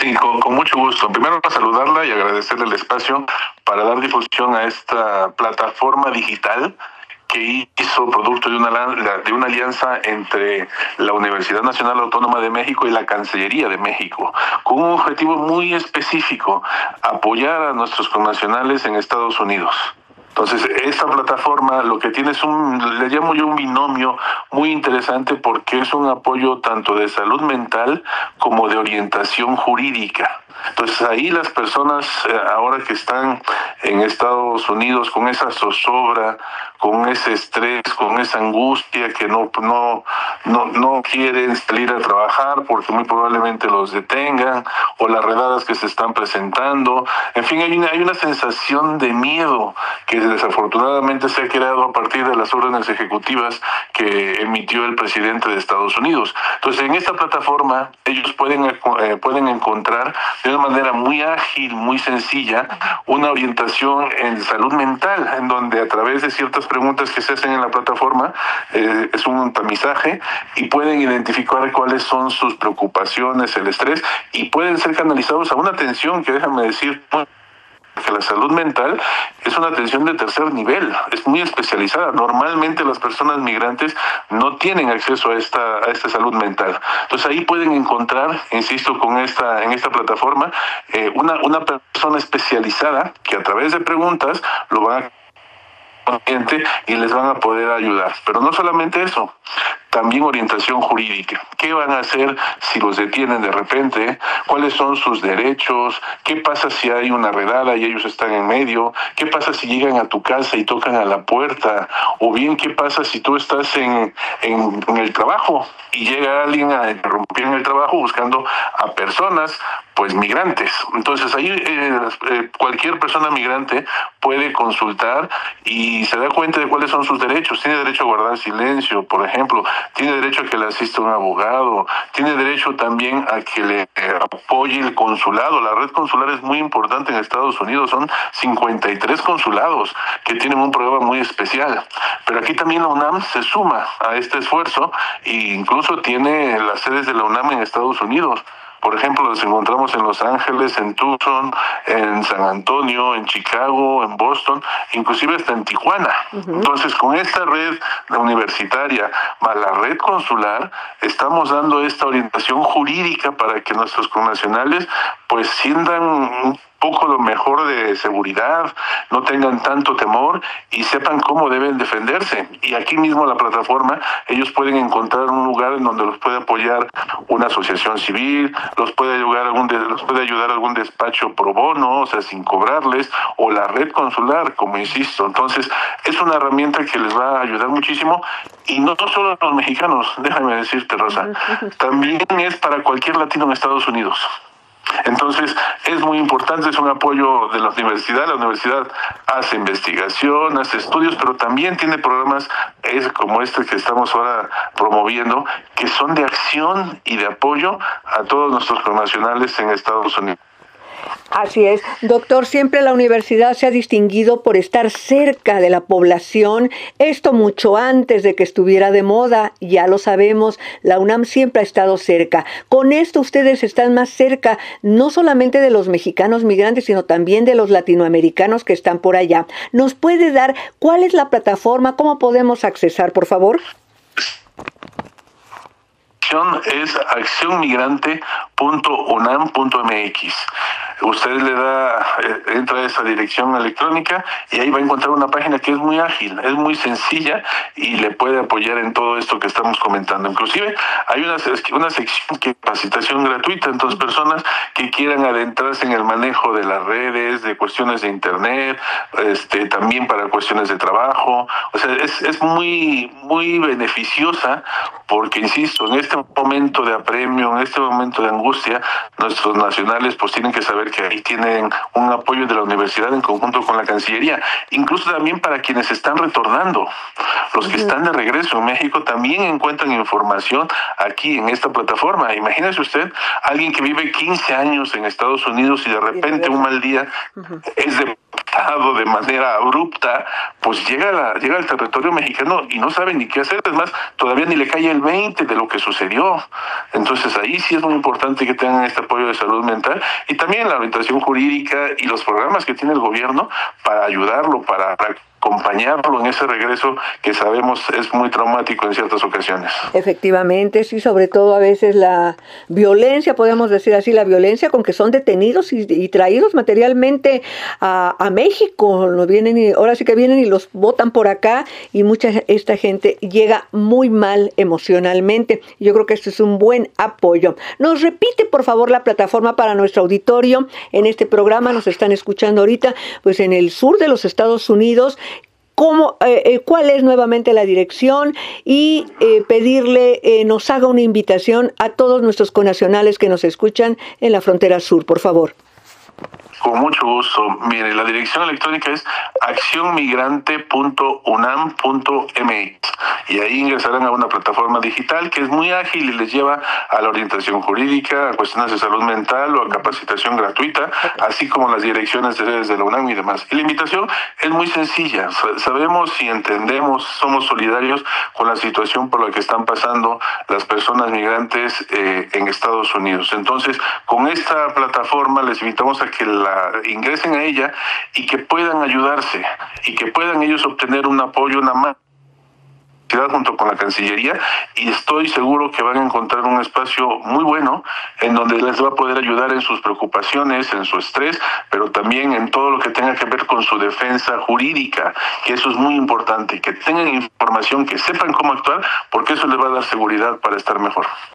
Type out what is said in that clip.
Sí, con mucho gusto. Primero, saludarla y agradecerle el espacio para dar difusión a esta plataforma digital que hizo producto de una alianza entre la Universidad Nacional Autónoma de México y la Cancillería de México, con un objetivo muy específico: apoyar a nuestros connacionales en Estados Unidos. Entonces, esta plataforma lo que tiene es le llamo yo un binomio muy interesante, porque es un apoyo tanto de salud mental como de orientación jurídica. Entonces, ahí las personas ahora que están en Estados Unidos con esa zozobra, con ese estrés, con esa angustia, que no quieren salir a trabajar porque muy probablemente los detengan, o las redadas que se están presentando. En fin, hay una sensación de miedo que desafortunadamente se ha creado a partir de las órdenes ejecutivas que emitió el presidente de Estados Unidos. Entonces, en esta plataforma ellos pueden encontrar de una manera muy ágil, muy sencilla, una orientación en salud mental, en donde a través de ciertas preguntas que se hacen en la plataforma, es un tamizaje, y pueden identificar cuáles son sus preocupaciones, el estrés, y pueden ser canalizados a una atención que, déjame decir, que la salud mental es una atención de tercer nivel, es muy especializada. Normalmente las personas migrantes no tienen acceso a esta salud mental. Entonces ahí pueden encontrar, insisto, en esta plataforma, una persona especializada que a través de preguntas lo van a y les van a poder ayudar. Pero no solamente eso, también orientación jurídica. ¿Qué van a hacer si los detienen de repente? ¿Cuáles son sus derechos? ¿Qué pasa si hay una redada y ellos están en medio? ¿Qué pasa si llegan a tu casa y tocan a la puerta? O bien, ¿qué pasa si tú estás en el trabajo y llega alguien a interrumpir en el trabajo buscando a personas, pues migrantes? Entonces ahí cualquier persona migrante puede consultar y se da cuenta de cuáles son sus derechos. Tiene derecho a guardar silencio, por ejemplo. Tiene derecho a que le asista un abogado. Tiene derecho también a que le apoye el consulado. La red consular es muy importante en Estados Unidos. Son 53 consulados que tienen un programa muy especial. Pero aquí también la UNAM se suma a este esfuerzo e incluso tiene las sedes de la UNAM en Estados Unidos. Por ejemplo, los encontramos en Los Ángeles, en Tucson, en San Antonio, en Chicago, en Boston, inclusive hasta en Tijuana. Entonces, con esta red universitaria más la red consular, estamos dando esta orientación jurídica para que nuestros connacionales pues sientan un poco lo mejor de seguridad, no tengan tanto temor y sepan cómo deben defenderse. Y aquí mismo en la plataforma ellos pueden encontrar un lugar en donde los puede apoyar una asociación civil, los puede ayudar algún despacho pro bono, o sea, sin cobrarles, o la red consular, como insisto. Entonces, es una herramienta que les va a ayudar muchísimo, y no solo a los mexicanos, déjame decirte, Rosa, también es para cualquier latino en Estados Unidos. Entonces, es muy importante, es un apoyo de la universidad. La universidad hace investigación, hace estudios, pero también tiene programas como este que estamos ahora promoviendo, que son de acción y de apoyo a todos nuestros connacionales en Estados Unidos. Así es. Doctor, siempre la universidad se ha distinguido por estar cerca de la población, esto mucho antes de que estuviera de moda, ya lo sabemos, la UNAM siempre ha estado cerca. Con esto ustedes están más cerca, no solamente de los mexicanos migrantes, sino también de los latinoamericanos que están por allá. ¿Nos puede dar cuál es la plataforma, cómo podemos accesar, por favor? Es accionmigrante.unam.mx. Usted entra a esa dirección electrónica y ahí va a encontrar una página que es muy ágil, es muy sencilla y le puede apoyar en todo esto que estamos comentando. Inclusive hay una sección de capacitación gratuita, entonces personas que quieran adentrarse en el manejo de las redes, de cuestiones de internet, también para cuestiones de trabajo. O sea, es muy, muy beneficiosa, porque insisto, en este momento de apremio, en este momento de angustia, nuestros nacionales pues tienen que saber que ahí tienen un apoyo de la universidad en conjunto con la Cancillería. Incluso también para quienes están retornando, los que están de regreso en México también encuentran información aquí en esta plataforma. Imagínese usted, alguien que vive 15 años en Estados Unidos y de repente un mal día es saltado de manera abrupta, pues llega al territorio mexicano y no sabe ni qué hacer. Es más, todavía ni le cae el 20 de lo que sucedió. Entonces ahí sí es muy importante que tengan este apoyo de salud mental y también la orientación jurídica y los programas que tiene el gobierno para ayudarlo, para acompañarlo en ese regreso que sabemos es muy traumático en ciertas ocasiones. Efectivamente, sí, sobre todo a veces la violencia, podemos decir así, la violencia con que son detenidos y traídos materialmente a México. Ahora sí que vienen y los botan por acá y esta gente llega muy mal emocionalmente. Yo creo que esto es un buen apoyo. Nos repite, por favor, la plataforma para nuestro auditorio. En este programa nos están escuchando ahorita, pues en el sur de los Estados Unidos. ¿Cuál es nuevamente la dirección? Y pedirle nos haga una invitación a todos nuestros connacionales que nos escuchan en la frontera sur, por favor. Con mucho gusto. Mire, la dirección electrónica es accionmigrante.unam.mx y ahí ingresarán a una plataforma digital que es muy ágil y les lleva a la orientación jurídica, a cuestiones de salud mental o a capacitación gratuita, así como las direcciones de sedes de la UNAM y demás. Y la invitación es muy sencilla. Sabemos y entendemos, somos solidarios con la situación por la que están pasando las personas migrantes en Estados Unidos. Entonces, con esta plataforma les invitamos a que ingresen a ella y que puedan ayudarse y que puedan ellos obtener un apoyo, una mano junto con la Cancillería, y estoy seguro que van a encontrar un espacio muy bueno en donde les va a poder ayudar en sus preocupaciones, en su estrés, pero también en todo lo que tenga que ver con su defensa jurídica, que eso es muy importante, que tengan información, que sepan cómo actuar, porque eso les va a dar seguridad para estar mejor.